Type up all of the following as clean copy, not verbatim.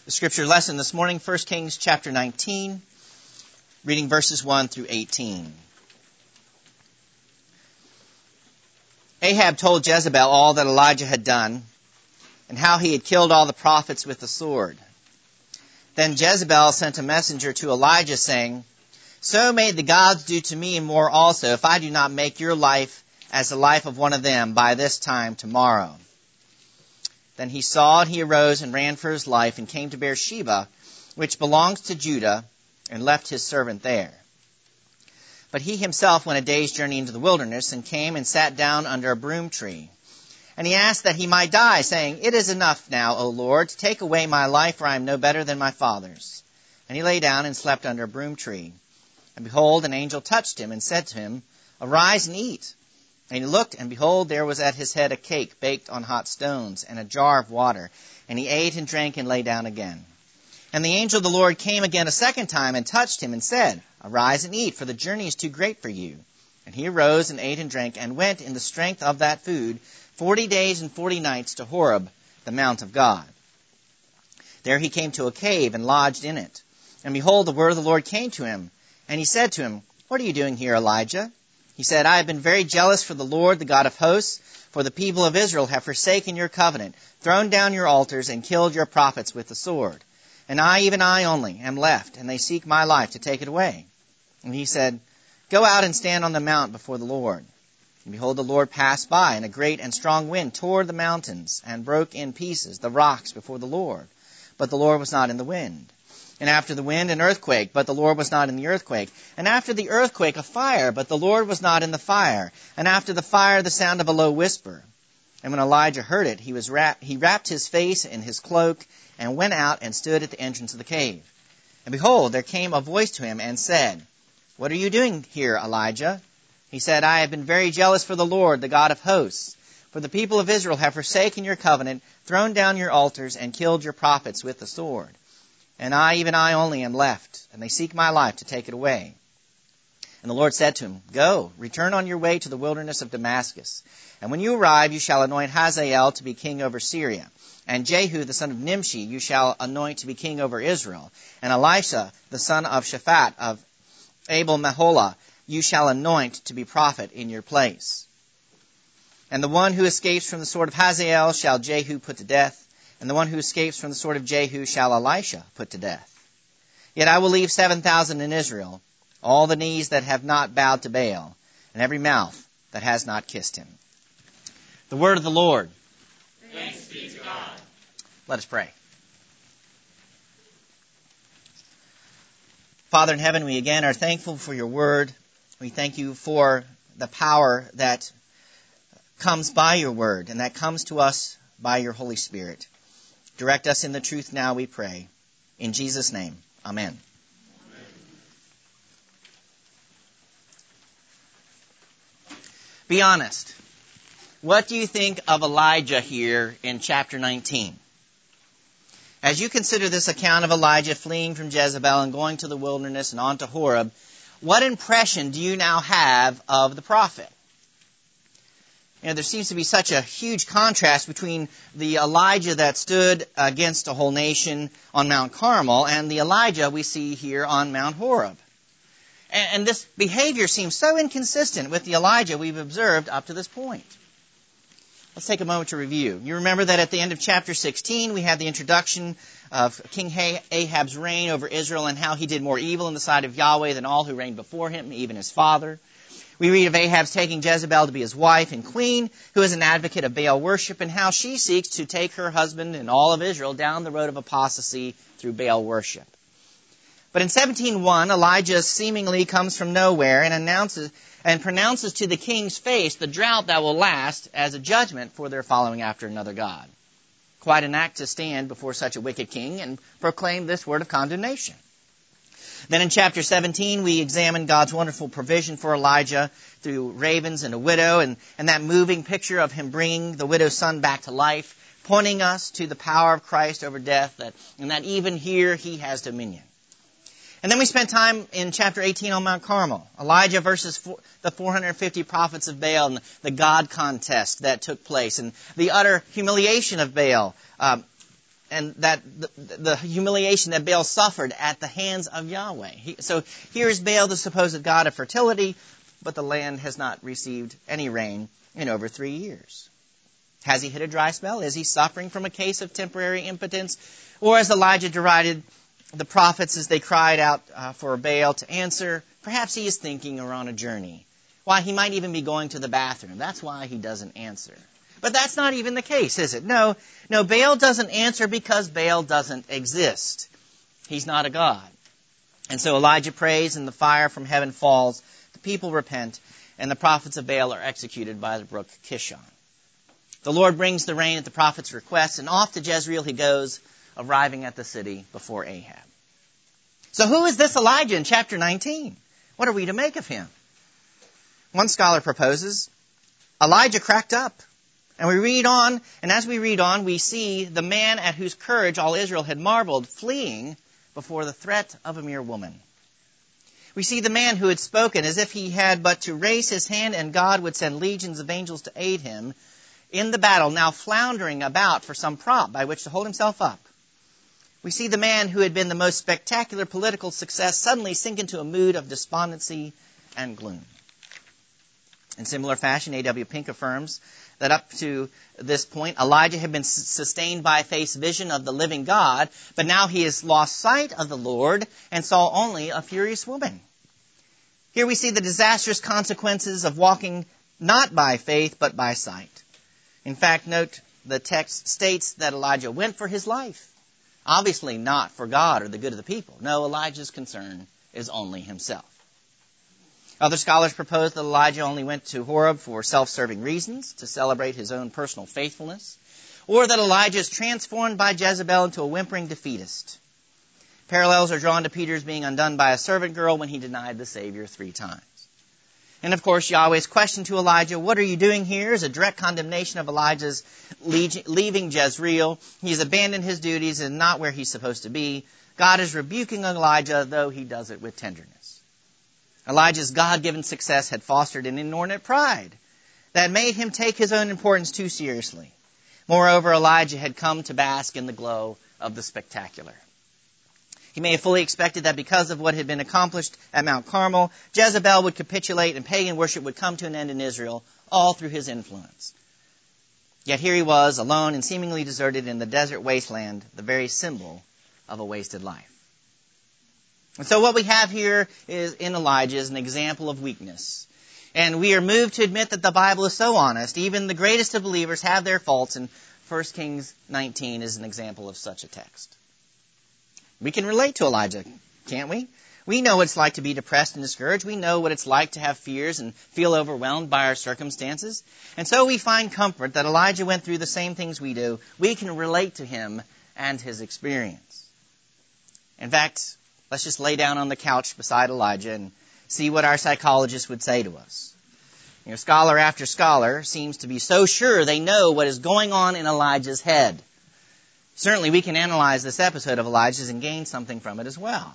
The scripture lesson this morning, 1 Kings chapter 19, reading verses 1 through 18. Ahab told Jezebel all that Elijah had done and how he had killed all the prophets with the sword. Then Jezebel sent a messenger to Elijah saying, "So may the gods do to me and more also if I do not make your life as the life of one of them by this time tomorrow." Then he saw, and he arose and ran for his life and came to Beersheba, which belongs to Judah, and left his servant there. But he himself went a day's journey into the wilderness and came and sat down under a broom tree. And he asked that he might die, saying, "It is enough now, O Lord, to take away my life, for I am no better than my fathers." And he lay down and slept under a broom tree. And behold, an angel touched him and said to him, "Arise and eat." And he looked, and behold, there was at his head a cake baked on hot stones, and a jar of water. And he ate and drank and lay down again. And the angel of the Lord came again a second time and touched him and said, "Arise and eat, for the journey is too great for you." And he arose and ate and drank, and went in the strength of that food 40 days and 40 nights to Horeb, the mount of God. There he came to a cave and lodged in it. And behold, the word of the Lord came to him. And he said to him, "What are you doing here, Elijah?" He said, "I have been very jealous for the Lord, the God of hosts, for the people of Israel have forsaken your covenant, thrown down your altars, and killed your prophets with the sword. And I, even I only, am left, and they seek my life to take it away." And he said, "Go out and stand on the mount before the Lord." And behold, the Lord passed by, and a great and strong wind tore the mountains, and broke in pieces the rocks before the Lord. But the Lord was not in the wind. And after the wind, an earthquake, but the Lord was not in the earthquake. And after the earthquake, a fire, but the Lord was not in the fire. And after the fire, the sound of a low whisper. And when Elijah heard it, he wrapped his face in his cloak, and went out and stood at the entrance of the cave. And behold, there came a voice to him and said, "What are you doing here, Elijah?" He said, "I have been very jealous for the Lord, the God of hosts. For the people of Israel have forsaken your covenant, thrown down your altars, and killed your prophets with the sword. And I, even I only, am left, and they seek my life to take it away." And the Lord said to him, "Go, return on your way to the wilderness of Damascus. And when you arrive, you shall anoint Hazael to be king over Syria. And Jehu, the son of Nimshi, you shall anoint to be king over Israel. And Elisha, the son of Shaphat of Abel-Meholah, you shall anoint to be prophet in your place. And the one who escapes from the sword of Hazael shall Jehu put to death. And the one who escapes from the sword of Jehu shall Elisha put to death. Yet I will leave 7,000 in Israel, all the knees that have not bowed to Baal, and every mouth that has not kissed him." The word of the Lord. Thanks be to God. Let us pray. Father in heaven, we again are thankful for your word. We thank you for the power that comes by your word and that comes to us by your Holy Spirit. Direct us in the truth now, we pray. In Jesus' name, amen. Be honest. What do you think of Elijah here in chapter 19? As you consider this account of Elijah fleeing from Jezebel and going to the wilderness and on to Horeb, what impression do you now have of the prophet? You know, there seems to be such a huge contrast between the Elijah that stood against a whole nation on Mount Carmel and the Elijah we see here on Mount Horeb. And this behavior seems so inconsistent with the Elijah we've observed up to this point. Let's take a moment to review. You remember that at the end of chapter 16, we had the introduction of King Ahab's reign over Israel and how he did more evil in the sight of Yahweh than all who reigned before him, even his father. We read of Ahab's taking Jezebel to be his wife and queen, who is an advocate of Baal worship, and how she seeks to take her husband and all of Israel down the road of apostasy through Baal worship. But in 17:1, Elijah seemingly comes from nowhere and pronounces to the king's face the drought that will last as a judgment for their following after another god. Quite an act to stand before such a wicked king and proclaim this word of condemnation. Then in chapter 17, we examine God's wonderful provision for Elijah through ravens and a widow, and that moving picture of him bringing the widow's son back to life, pointing us to the power of Christ over death, and that even here he has dominion. And then we spent time in chapter 18 on Mount Carmel, Elijah versus the 450 prophets of Baal, and the God contest that took place, and the utter humiliation of Baal, and that the humiliation that Baal suffered at the hands of Yahweh. So here is Baal, the supposed god of fertility, but the land has not received any rain in over 3 years. Has he hit a dry spell? Is he suffering from a case of temporary impotence? Or as Elijah derided the prophets as they cried out for Baal to answer, perhaps he is thinking or on a journey. Why, he might even be going to the bathroom. That's why he doesn't answer. But that's not even the case, is it? No, Baal doesn't answer because Baal doesn't exist. He's not a god. And so Elijah prays and the fire from heaven falls. The people repent and the prophets of Baal are executed by the brook Kishon. The Lord brings the rain at the prophet's request, and off to Jezreel he goes, arriving at the city before Ahab. So who is this Elijah in chapter 19? What are we to make of him? One scholar proposes, Elijah cracked up. And we read on, and as we read on, we see the man at whose courage all Israel had marveled, fleeing before the threat of a mere woman. We see the man who had spoken as if he had but to raise his hand and God would send legions of angels to aid him in the battle, now floundering about for some prop by which to hold himself up. We see the man who had been the most spectacular political success suddenly sink into a mood of despondency and gloom. In similar fashion, A.W. Pink affirms that up to this point, Elijah had been sustained by faith's vision of the living God, but now he has lost sight of the Lord and saw only a furious woman. Here we see the disastrous consequences of walking not by faith, but by sight. In fact, note the text states that Elijah went for his life. Obviously not for God or the good of the people. No, Elijah's concern is only himself. Other scholars propose that Elijah only went to Horeb for self-serving reasons, to celebrate his own personal faithfulness, or that Elijah is transformed by Jezebel into a whimpering defeatist. Parallels are drawn to Peter's being undone by a servant girl when he denied the Savior 3 times. And of course, Yahweh's question to Elijah, what are you doing here, is a direct condemnation of Elijah's leaving Jezreel. He's abandoned his duties and not where he's supposed to be. God is rebuking Elijah, though he does it with tenderness. Elijah's God-given success had fostered an inordinate pride that made him take his own importance too seriously. Moreover, Elijah had come to bask in the glow of the spectacular. He may have fully expected that because of what had been accomplished at Mount Carmel, Jezebel would capitulate and pagan worship would come to an end in Israel, all through his influence. Yet here he was, alone and seemingly deserted in the desert wasteland, the very symbol of a wasted life. And so what we have here is in Elijah is an example of weakness. And we are moved to admit that the Bible is so honest. Even the greatest of believers have their faults, and 1 Kings 19 is an example of such a text. We can relate to Elijah, can't we? We know what it's like to be depressed and discouraged. We know what it's like to have fears and feel overwhelmed by our circumstances. And so we find comfort that Elijah went through the same things we do. We can relate to him and his experience. In fact, let's just lay down on the couch beside Elijah and see what our psychologist would say to us. Scholar after scholar seems to be so sure they know what is going on in Elijah's head. Certainly we can analyze this episode of Elijah's and gain something from it as well.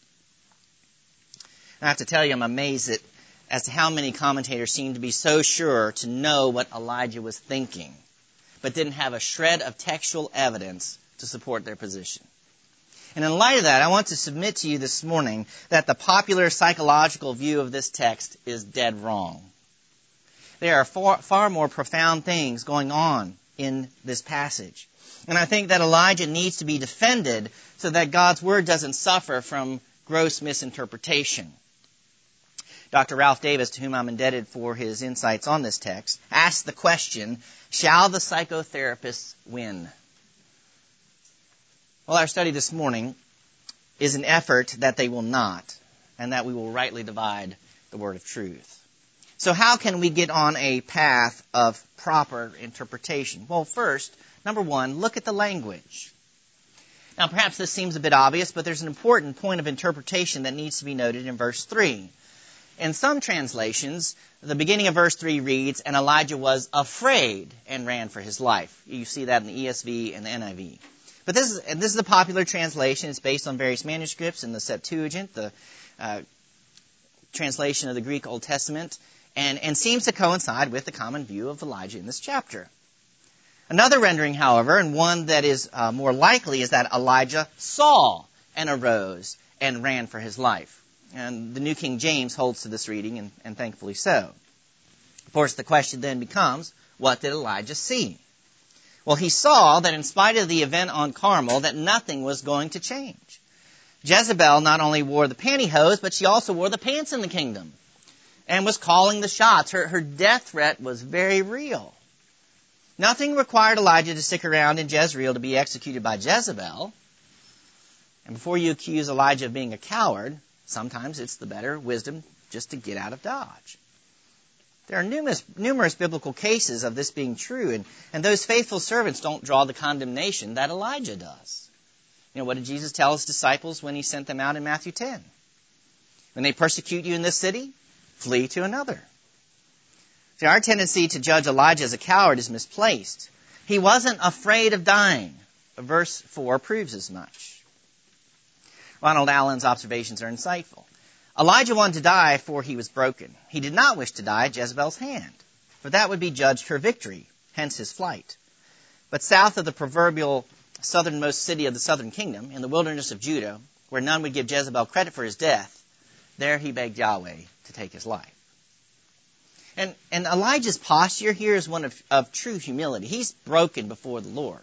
And I have to tell you, I'm amazed as to how many commentators seem to be so sure to know what Elijah was thinking, but didn't have a shred of textual evidence to support their position. And in light of that, I want to submit to you this morning that the popular psychological view of this text is dead wrong. There are far more profound things going on in this passage. And I think that Elijah needs to be defended so that God's word doesn't suffer from gross misinterpretation. Dr. Ralph Davis, to whom I'm indebted for his insights on this text, asked the question, shall the psychotherapists win? Well, our study this morning is an effort that they will not, and that we will rightly divide the word of truth. So how can we get on a path of proper interpretation? Well, first, number one, look at the language. Now, perhaps this seems a bit obvious, but there's an important point of interpretation that needs to be noted in verse 3. In some translations, the beginning of verse 3 reads, and Elijah was afraid and ran for his life. You see that in the ESV and the NIV. But this is a popular translation. It's based on various manuscripts in the Septuagint, the translation of the Greek Old Testament, and seems to coincide with the common view of Elijah in this chapter. Another rendering, however, and one that is more likely, is that Elijah saw and arose and ran for his life. And the New King James holds to this reading, and thankfully so. Of course, the question then becomes, what did Elijah see? Well, he saw that in spite of the event on Carmel, that nothing was going to change. Jezebel not only wore the pantyhose, but she also wore the pants in the kingdom and was calling the shots. Her death threat was very real. Nothing required Elijah to stick around in Jezreel to be executed by Jezebel. And before you accuse Elijah of being a coward, sometimes it's the better wisdom just to get out of Dodge. There are numerous biblical cases of this being true, and those faithful servants don't draw the condemnation that Elijah does. You know, what did Jesus tell his disciples when he sent them out in Matthew 10? When they persecute you in this city, flee to another. See, our tendency to judge Elijah as a coward is misplaced. He wasn't afraid of dying. Verse 4 proves as much. Ronald Allen's observations are insightful. Elijah wanted to die, for he was broken. He did not wish to die at Jezebel's hand, for that would be judged her victory, hence his flight. But south of the proverbial southernmost city of the southern kingdom, in the wilderness of Judah, where none would give Jezebel credit for his death, there he begged Yahweh to take his life. And Elijah's posture here is one of true humility. He's broken before the Lord.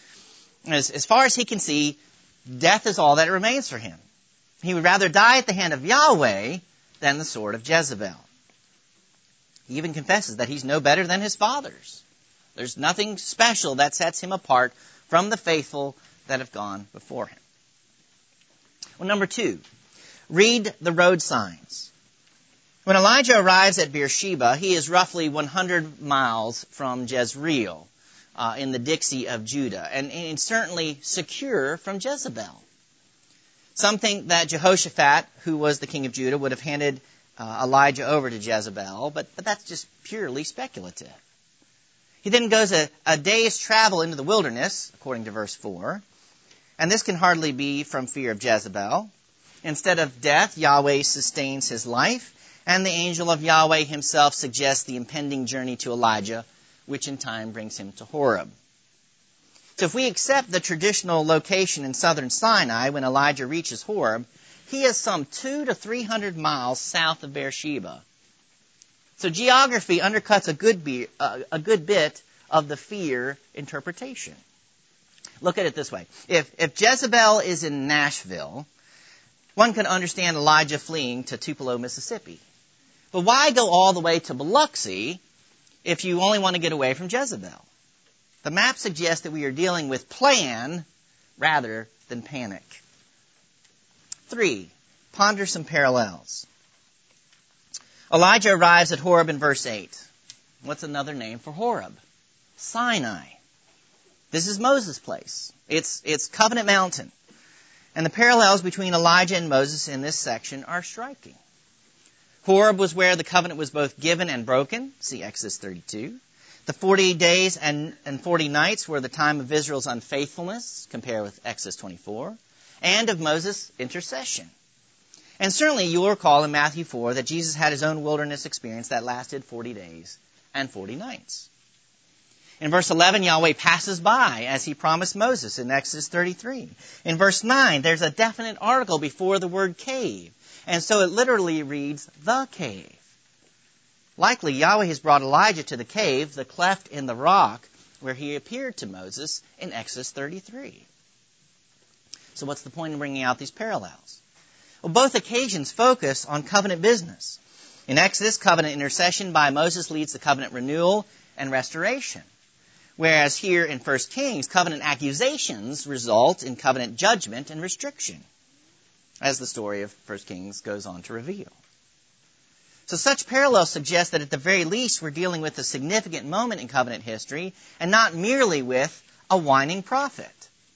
As far as he can see, death is all that remains for him. He would rather die at the hand of Yahweh than the sword of Jezebel. He even confesses that he's no better than his fathers. There's nothing special that sets him apart from the faithful that have gone before him. Well, number 2, read the road signs. When Elijah arrives at Beersheba, he is roughly 100 miles from Jezreel in the Dixie of Judah, and certainly secure from Jezebel. Some think that Jehoshaphat, who was the king of Judah, would have handed Elijah over to Jezebel, but that's just purely speculative. He then goes a day's travel into the wilderness, according to verse 4, and this can hardly be from fear of Jezebel. Instead of death, Yahweh sustains his life, and the angel of Yahweh himself suggests the impending journey to Elijah, which in time brings him to Horeb. So if we accept the traditional location in southern Sinai when Elijah reaches Horeb, he is some 200 to 300 miles south of Beersheba. So geography undercuts a good bit of the fear interpretation. Look at it this way. If Jezebel is in Nashville, one can understand Elijah fleeing to Tupelo, Mississippi. But why go all the way to Biloxi if you only want to get away from Jezebel? The map suggests that we are dealing with plan rather than panic. 3, ponder some parallels. Elijah arrives at Horeb in verse 8. What's another name for Horeb? Sinai. This is Moses' place. It's Covenant Mountain. And the parallels between Elijah and Moses in this section are striking. Horeb was where the covenant was both given and broken. See Exodus 32. The 40 days and 40 nights were the time of Israel's unfaithfulness, compare with Exodus 24, and of Moses' intercession. And certainly you'll recall in Matthew 4 that Jesus had his own wilderness experience that lasted 40 days and 40 nights. In verse 11, Yahweh passes by as he promised Moses in Exodus 33. In verse 9, there's a definite article before the word cave, and so it literally reads, the cave. Likely, Yahweh has brought Elijah to the cave, the cleft in the rock, where he appeared to Moses in Exodus 33. So what's the point in bringing out these parallels? Well, both occasions focus on covenant business. In Exodus, covenant intercession by Moses leads to covenant renewal and restoration. Whereas here in 1 Kings, covenant accusations result in covenant judgment and restriction, as the story of 1 Kings goes on to reveal. So such parallels suggest that at the very least we're dealing with a significant moment in covenant history and not merely with a whining prophet.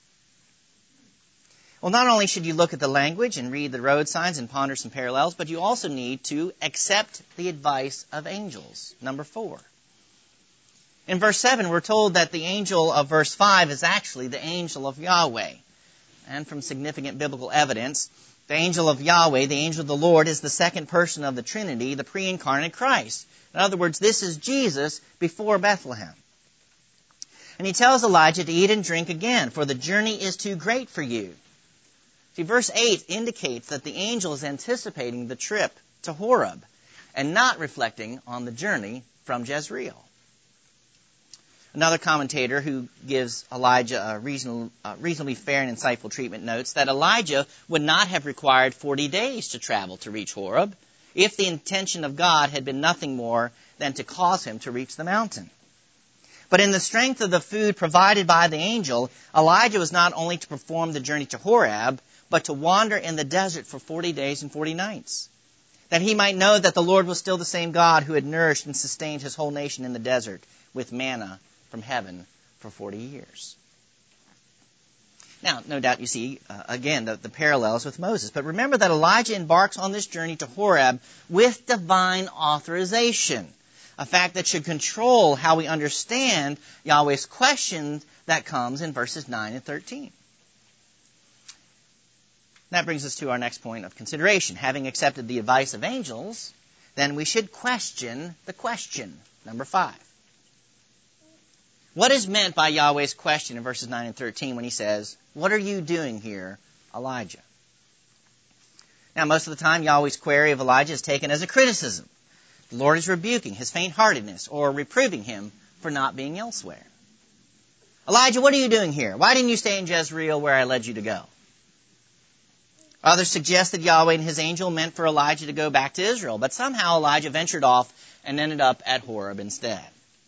Well, not only should you look at the language and read the road signs and ponder some parallels, but you also need to accept the advice of angels. Number 4. In verse 7, we're told that the angel of verse 5 is actually the angel of Yahweh. And from significant biblical evidence, the angel of Yahweh, the angel of the Lord, is the second person of the Trinity, the pre-incarnate Christ. In other words, this is Jesus before Bethlehem. And he tells Elijah to eat and drink again, for the journey is too great for you. See, verse 8 indicates that the angel is anticipating the trip to Horeb and not reflecting on the journey from Jezreel. Another commentator who gives Elijah a reasonably fair and insightful treatment notes that Elijah would not have required 40 days to travel to reach Horeb if the intention of God had been nothing more than to cause him to reach the mountain. But in the strength of the food provided by the angel, Elijah was not only to perform the journey to Horeb, but to wander in the desert for 40 days and 40 nights, that he might know that the Lord was still the same God who had nourished and sustained his whole nation in the desert with manna from heaven for 40 years. Now, no doubt you see, again, the parallels with Moses. But remember that Elijah embarks on this journey to Horeb with divine authorization, a fact that should control how we understand Yahweh's question that comes in verses 9 and 13. That brings us to our next point of consideration. Having accepted the advice of angels, then we should question the question. Number 5. What is meant by Yahweh's question in verses 9 and 13 when he says, "What are you doing here, Elijah?" Now, most of the time, Yahweh's query of Elijah is taken as a criticism. The Lord is rebuking his faint-heartedness or reproving him for not being elsewhere. "Elijah, what are you doing here? Why didn't you stay in Jezreel where I led you to go?" Others suggest that Yahweh and his angel meant for Elijah to go back to Israel, but somehow Elijah ventured off and ended up at Horeb instead.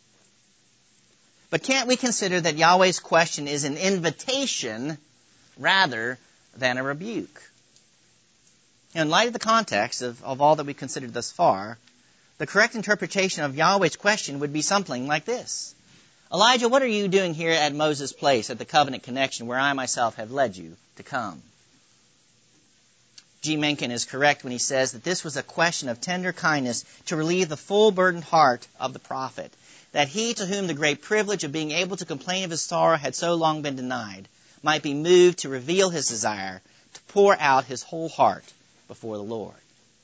But can't we consider that Yahweh's question is an invitation rather than a rebuke? In light of the context of all that we considered thus far, the correct interpretation of Yahweh's question would be something like this. "Elijah, what are you doing here at Moses' place at the covenant connection where I myself have led you to come?" G. Mencken is correct when he says that this was a question of tender kindness to relieve the full burdened heart of the prophet, that he to whom the great privilege of being able to complain of his sorrow had so long been denied might be moved to reveal his desire to pour out his whole heart before the Lord.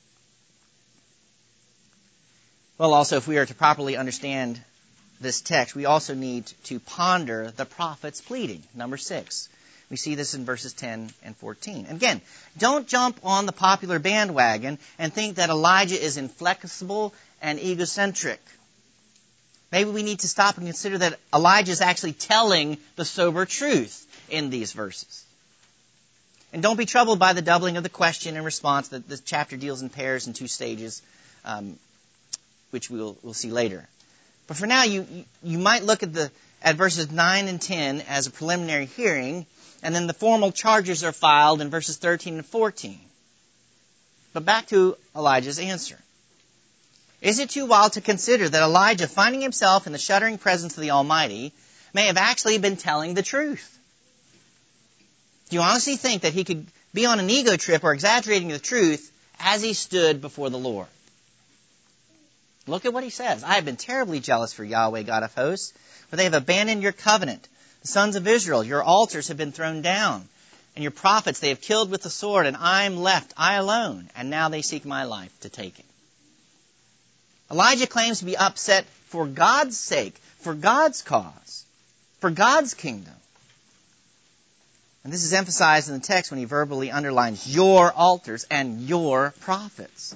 Well, also, if we are to properly understand this text, we also need to ponder the prophet's pleading. Number 6. We see this in verses 10 and 14. Again, don't jump on the popular bandwagon and think that Elijah is inflexible and egocentric. Maybe we need to stop and consider that Elijah is actually telling the sober truth in these verses. And don't be troubled by the doubling of the question and response that this chapter deals in pairs in 2 stages, which we'll see later. But for now, you might look at verses 9 and 10 as a preliminary hearing, and then the formal charges are filed in verses 13 and 14. But back to Elijah's answer. Is it too wild to consider that Elijah, finding himself in the shuddering presence of the Almighty, may have actually been telling the truth? Do you honestly think that he could be on an ego trip or exaggerating the truth as he stood before the Lord? Look at what he says. "I have been terribly jealous for Yahweh, God of hosts, for they have abandoned your covenant. The sons of Israel, your altars have been thrown down, and your prophets they have killed with the sword, and I am left, I alone, and now they seek my life to take it." Elijah claims to be upset for God's sake, for God's cause, for God's kingdom. And this is emphasized in the text when he verbally underlines your altars and your prophets.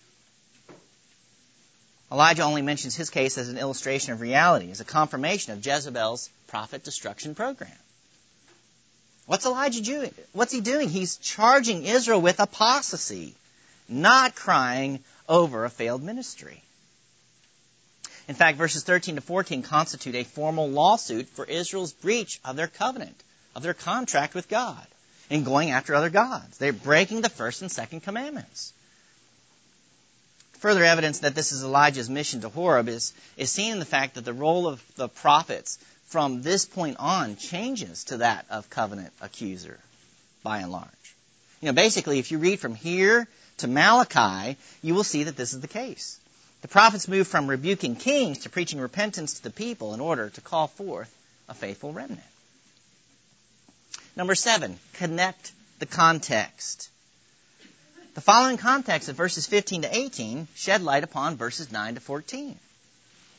Elijah only mentions his case as an illustration of reality, as a confirmation of Jezebel's prophet destruction program. What's Elijah doing? What's he doing? He's charging Israel with apostasy, not crying over a failed ministry. In fact, verses 13 to 14 constitute a formal lawsuit for Israel's breach of their covenant, of their contract with God, in going after other gods. They're breaking the first and second commandments. Further evidence that this is Elijah's mission to Horeb is seen in the fact that the role of the prophets from this point on changes to that of covenant accuser, by and large. Basically, if you read from here to Malachi, you will see that this is the case. The prophets move from rebuking kings to preaching repentance to the people in order to call forth a faithful remnant. Number 7, connect the context. The following context of verses 15 to 18 shed light upon verses 9 to 14.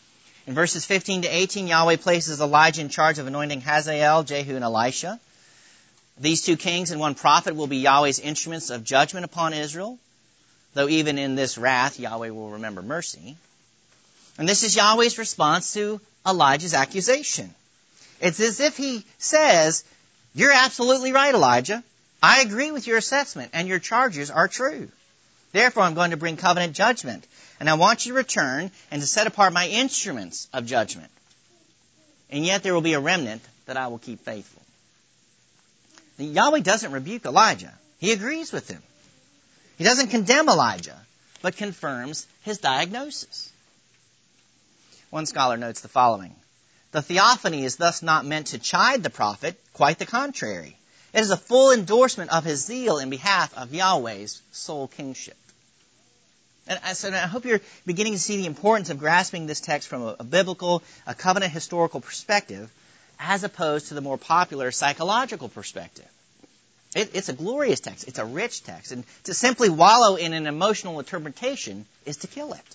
In verses 15 to 18, Yahweh places Elijah in charge of anointing Hazael, Jehu, and Elisha. These two kings and one prophet will be Yahweh's instruments of judgment upon Israel, though even in this wrath, Yahweh will remember mercy. And this is Yahweh's response to Elijah's accusation. It's as if he says, "You're absolutely right, Elijah. I agree with your assessment, and your charges are true. Therefore, I'm going to bring covenant judgment, and I want you to return and to set apart my instruments of judgment. And yet there will be a remnant that I will keep faithful." Yahweh doesn't rebuke Elijah. He agrees with him. He doesn't condemn Elijah, but confirms his diagnosis. One scholar notes the following: "The theophany is thus not meant to chide the prophet, quite the contrary. It is a full endorsement of his zeal in behalf of Yahweh's sole kingship." And so I hope you're beginning to see the importance of grasping this text from a biblical, a covenant historical perspective, as opposed to the more popular psychological perspective. It's a glorious text. It's a rich text. And to simply wallow in an emotional interpretation is to kill it.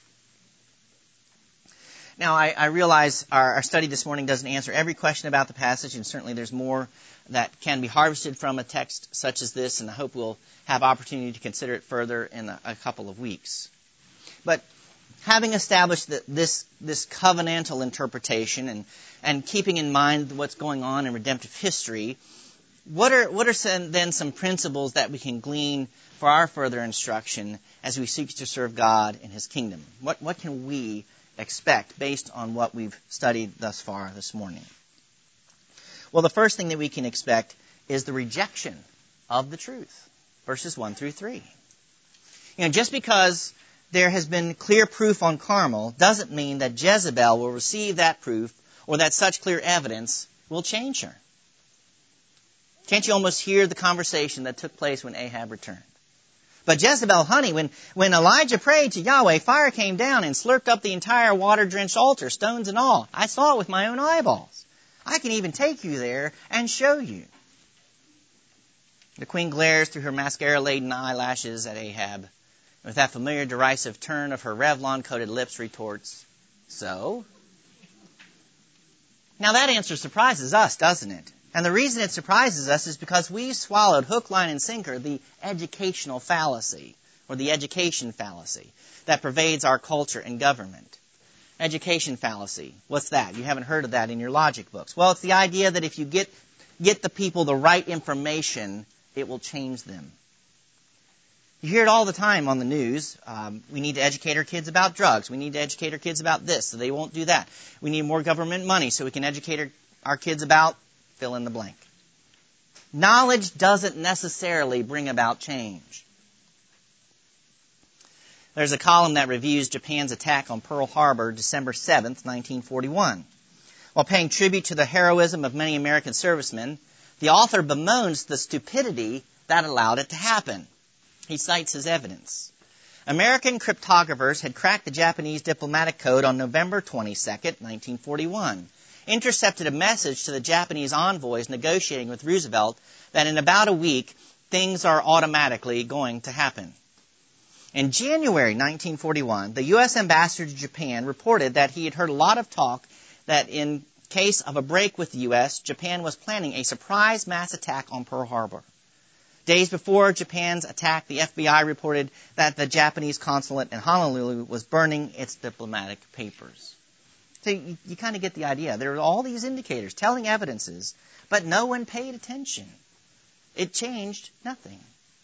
Now, I realize our study this morning doesn't answer every question about the passage, and certainly there's more that can be harvested from a text such as this, and I hope we'll have opportunity to consider it further in a couple of weeks. But having established this covenantal interpretation and keeping in mind what's going on in redemptive history, what are then some principles that we can glean for our further instruction as we seek to serve God in His kingdom? What can we expect based on what we've studied thus far this morning? Well, the first thing that we can expect is the rejection of the truth. Verses 1 through 3. Just because there has been clear proof on Carmel doesn't mean that Jezebel will receive that proof or that such clear evidence will change her. Can't you almost hear the conversation that took place when Ahab returned? "But Jezebel, honey, when Elijah prayed to Yahweh, fire came down and slurped up the entire water-drenched altar, stones and all. I saw it with my own eyeballs. I can even take you there and show you." The queen glares through her mascara-laden eyelashes at Ahab. With that familiar derisive turn of her Revlon-coated lips, retorts, "So?" Now that answer surprises us, doesn't it? And the reason it surprises us is because we swallowed hook, line, and sinker the educational fallacy, or the education fallacy, that pervades our culture and government. Education fallacy. What's that? You haven't heard of that in your logic books. Well, it's the idea that if you get the people the right information, it will change them. You hear it all the time on the news. We need to educate our kids about drugs. We need to educate our kids about this, so they won't do that. We need more government money so we can educate our kids about fill in the blank. Knowledge doesn't necessarily bring about change. There's a column that reviews Japan's attack on Pearl Harbor, December 7th, 1941. While paying tribute to the heroism of many American servicemen, the author bemoans the stupidity that allowed it to happen. He cites his evidence. American cryptographers had cracked the Japanese diplomatic code on November 22nd, 1941. Intercepted a message to the Japanese envoys negotiating with Roosevelt that in about a week, things are automatically going to happen. In January 1941, the U.S. ambassador to Japan reported that he had heard a lot of talk that in case of a break with the U.S., Japan was planning a surprise mass attack on Pearl Harbor. Days before Japan's attack, the FBI reported that the Japanese consulate in Honolulu was burning its diplomatic papers. So you kind of get the idea. There are all these indicators, telling evidences, but no one paid attention. It changed nothing.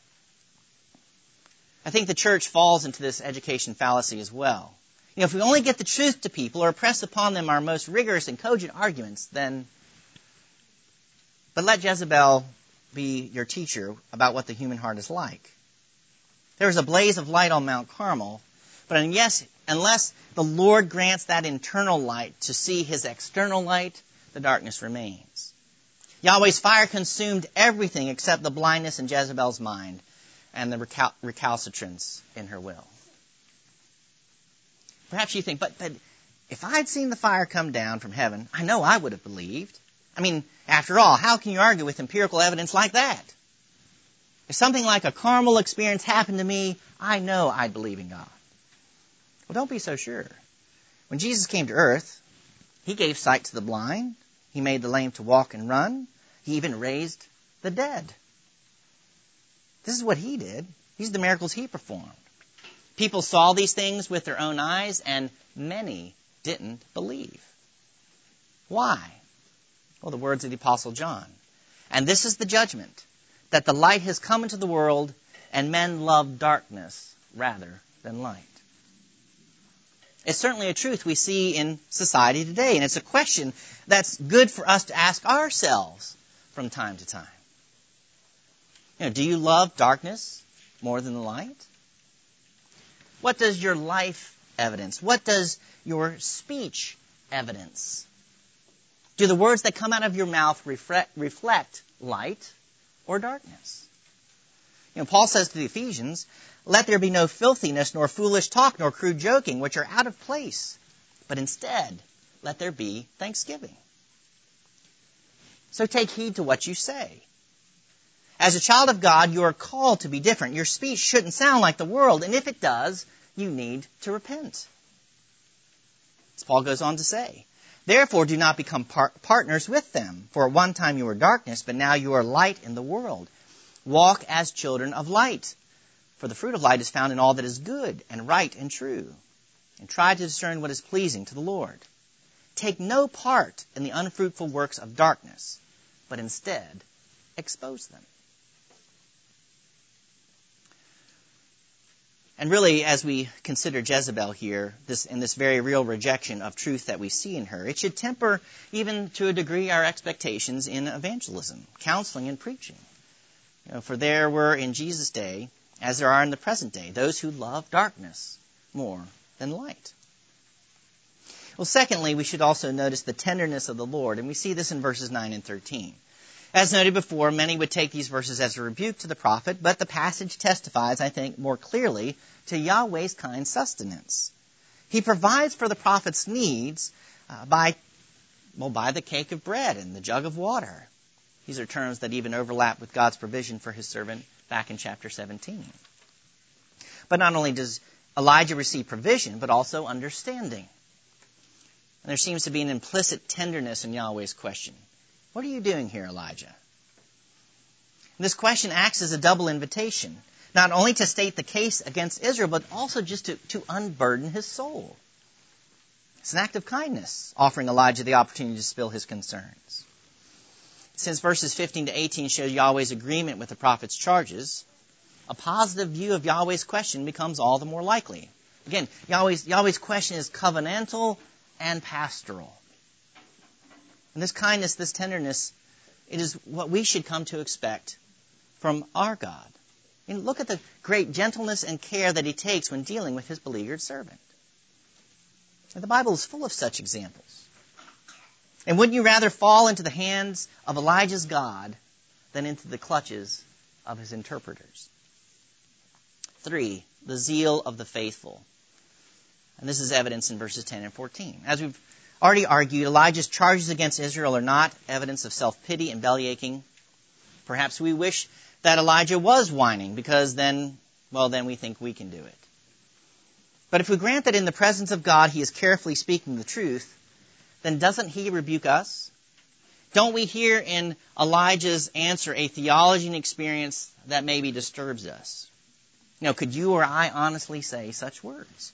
I think the church falls into this education fallacy as well. If we only get the truth to people or press upon them our most rigorous and cogent arguments, then... But let Jezebel be your teacher about what the human heart is like. There was a blaze of light on Mount Carmel, but unless the Lord grants that internal light to see His external light, the darkness remains. Yahweh's fire consumed everything except the blindness in Jezebel's mind and the recalcitrance in her will. Perhaps you think, but if I'd seen the fire come down from heaven, I know I would have believed. I mean, after all, how can you argue with empirical evidence like that? If something like a Carmel experience happened to me, I know I'd believe in God. Well, don't be so sure. When Jesus came to earth, He gave sight to the blind. He made the lame to walk and run. He even raised the dead. This is what he did. These are the miracles he performed. People saw these things with their own eyes, and many didn't believe. Why? Well, the words of the Apostle John. And this is the judgment, that the light has come into the world, and men love darkness rather than light. It's certainly a truth we see in society today, and it's a question that's good for us to ask ourselves from time to time. Do you love darkness more than the light? What does your life evidence? What does your speech evidence? Do the words that come out of your mouth reflect light or darkness? Paul says to the Ephesians, "Let there be no filthiness, nor foolish talk, nor crude joking, which are out of place. But instead, let there be thanksgiving." So take heed to what you say. As a child of God, you are called to be different. Your speech shouldn't sound like the world, and if it does, you need to repent. As Paul goes on to say, "Therefore do not become partners with them. For at one time you were darkness, but now you are light in the world. Walk as children of light. For the fruit of light is found in all that is good and right and true. And try to discern what is pleasing to the Lord. Take no part in the unfruitful works of darkness, but instead expose them." And really, as we consider Jezebel here, in this very real rejection of truth that we see in her, it should temper, even to a degree, our expectations in evangelism, counseling, and preaching. For there were in Jesus' day, as there are in the present day, those who love darkness more than light. Well, secondly, we should also notice the tenderness of the Lord, and we see this in verses 9 and 13. As noted before, many would take these verses as a rebuke to the prophet, but the passage testifies, I think, more clearly to Yahweh's kind sustenance. He provides for the prophet's needs by the cake of bread and the jug of water. These are terms that even overlap with God's provision for his servant back in chapter 17. But not only does Elijah receive provision, but also understanding. And there seems to be an implicit tenderness in Yahweh's question. What are you doing here, Elijah? And this question acts as a double invitation, not only to state the case against Israel, but also just to unburden his soul. It's an act of kindness, offering Elijah the opportunity to spill his concerns. Since verses 15 to 18 show Yahweh's agreement with the prophet's charges, a positive view of Yahweh's question becomes all the more likely. Again, Yahweh's question is covenantal and pastoral. And this kindness, this tenderness, it is what we should come to expect from our God. And look at the great gentleness and care that he takes when dealing with his beleaguered servant. And the Bible is full of such examples. And wouldn't you rather fall into the hands of Elijah's God than into the clutches of his interpreters? 3, the zeal of the faithful. And this is evidence in verses 10 and 14. As we've already argued, Elijah's charges against Israel are not evidence of self-pity and bellyaching. Perhaps we wish that Elijah was whining because then we think we can do it. But if we grant that in the presence of God he is carefully speaking the truth, then doesn't he rebuke us? Don't we hear in Elijah's answer a theology and experience that maybe disturbs us? Could you or I honestly say such words?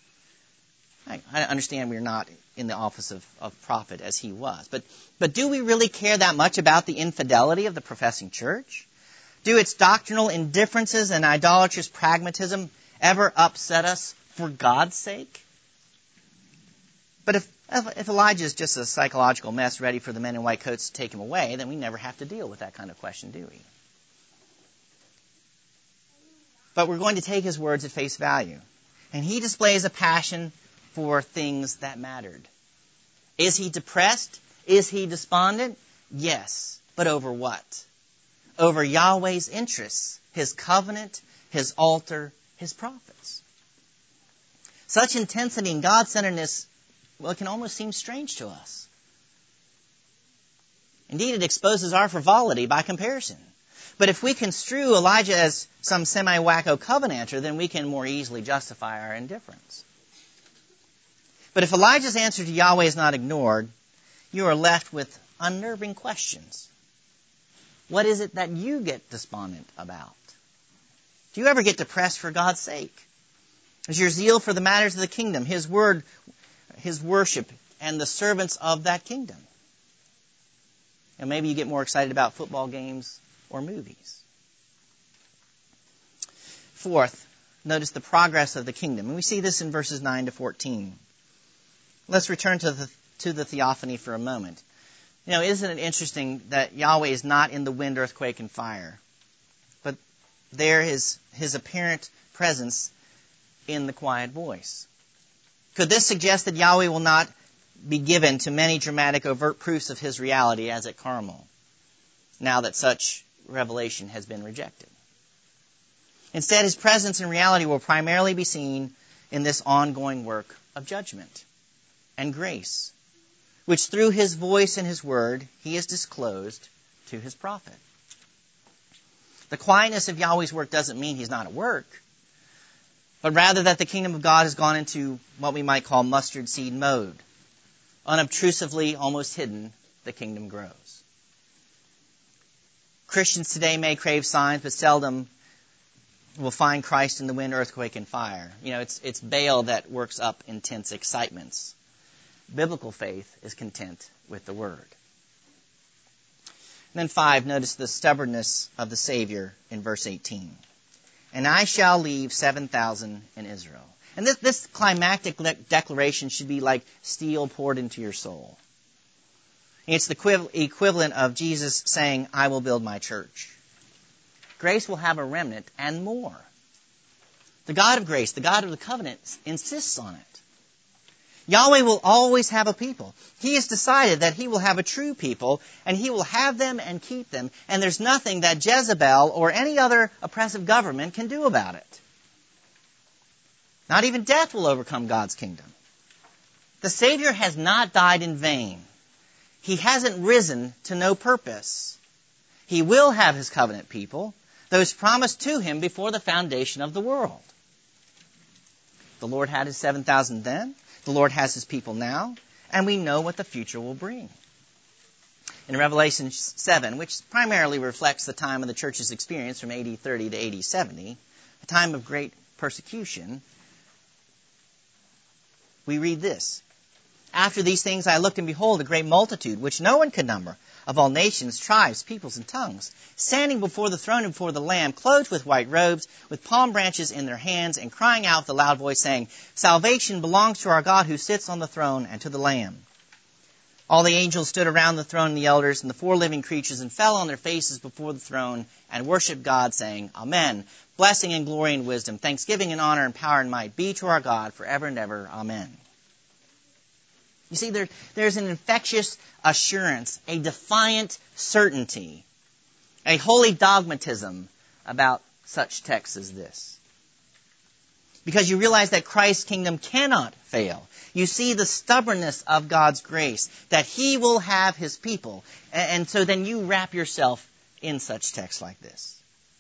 I understand we're not in the office of prophet as he was. But do we really care that much about the infidelity of the professing church? Do its doctrinal indifferences and idolatrous pragmatism ever upset us for God's sake? But if Elijah is just a psychological mess ready for the men in white coats to take him away, then we never have to deal with that kind of question, do we? But we're going to take his words at face value. And he displays a passion for things that mattered. Is he depressed? Is he despondent? Yes. But over what? Over Yahweh's interests, his covenant, his altar, his prophets. Such intensity and God-centeredness, it can almost seem strange to us. Indeed, it exposes our frivolity by comparison. But if we construe Elijah as some semi-wacko covenanter, then we can more easily justify our indifference. But if Elijah's answer to Yahweh is not ignored, you are left with unnerving questions. What is it that you get despondent about? Do you ever get depressed for God's sake? Is your zeal for the matters of the kingdom, His word, His worship, and the servants of that kingdom? And maybe you get more excited about football games or movies. Fourth, notice the progress of the kingdom. And we see this in verses 9 to 14. Let's return to the theophany for a moment. Isn't it interesting that Yahweh is not in the wind, earthquake, and fire, but there is His apparent presence in the quiet voice? Could this suggest that Yahweh will not be given to many dramatic, overt proofs of His reality as at Carmel, now that such revelation has been rejected? Instead, His presence and reality will primarily be seen in this ongoing work of judgment and grace, which through His voice and His word He has disclosed to His prophet. The quietness of Yahweh's work doesn't mean He's not at work, but rather that the kingdom of God has gone into what we might call mustard seed mode. Unobtrusively, almost hidden, the kingdom grows. Christians today may crave signs, but seldom will find Christ in the wind, earthquake, and fire. It's Baal that works up intense excitements. Biblical faith is content with the Word. And then 5, notice the stubbornness of the Savior in verse 18. And I shall leave 7,000 in Israel. And this climactic declaration should be like steel poured into your soul. It's the equivalent of Jesus saying, I will build my church. Grace will have a remnant and more. The God of grace, the God of the covenant, insists on it. Yahweh will always have a people. He has decided that He will have a true people, and He will have them and keep them, and there's nothing that Jezebel or any other oppressive government can do about it. Not even death will overcome God's kingdom. The Savior has not died in vain. He hasn't risen to no purpose. He will have His covenant people, those promised to Him before the foundation of the world. The Lord had His 7,000 then. The Lord has His people now, and we know what the future will bring. In Revelation 7, which primarily reflects the time of the church's experience from AD 30 to AD 70, a time of great persecution, we read this. After these things I looked, and behold, a great multitude, which no one could number, of all nations, tribes, peoples, and tongues, standing before the throne and before the Lamb, clothed with white robes, with palm branches in their hands, and crying out with a loud voice, saying, Salvation belongs to our God who sits on the throne and to the Lamb. All the angels stood around the throne and the elders and the 4 living creatures and fell on their faces before the throne and worshipped God, saying, Amen. Blessing and glory and wisdom, thanksgiving and honor and power and might be to our God forever and ever. Amen. You see, there's an infectious assurance, a defiant certainty, a holy dogmatism about such texts as this. Because you realize that Christ's kingdom cannot fail. You see the stubbornness of God's grace, that He will have His people. And so then you wrap yourself in such texts like this.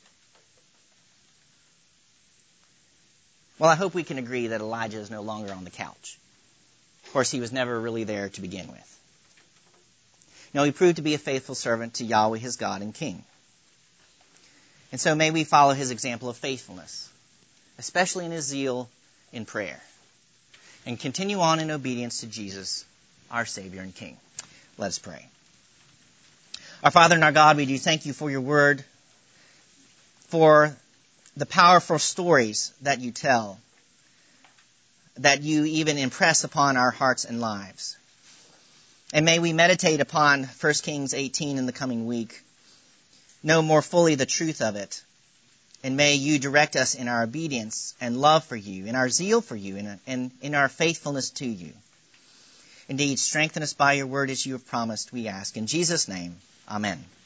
Well, I hope we can agree that Elijah is no longer on the couch. Of course, he was never really there to begin with. No, he proved to be a faithful servant to Yahweh, his God and King. And so may we follow his example of faithfulness, especially in his zeal in prayer, and continue on in obedience to Jesus, our Savior and King. Let us pray. Our Father and our God, we do thank you for your word, for the powerful stories that you tell, that you even impress upon our hearts and lives. And may we meditate upon 1 Kings 18 in the coming week, know more fully the truth of it, and may you direct us in our obedience and love for you, in our zeal for you, and in our faithfulness to you. Indeed, strengthen us by your word as you have promised, we ask. In Jesus' name, amen.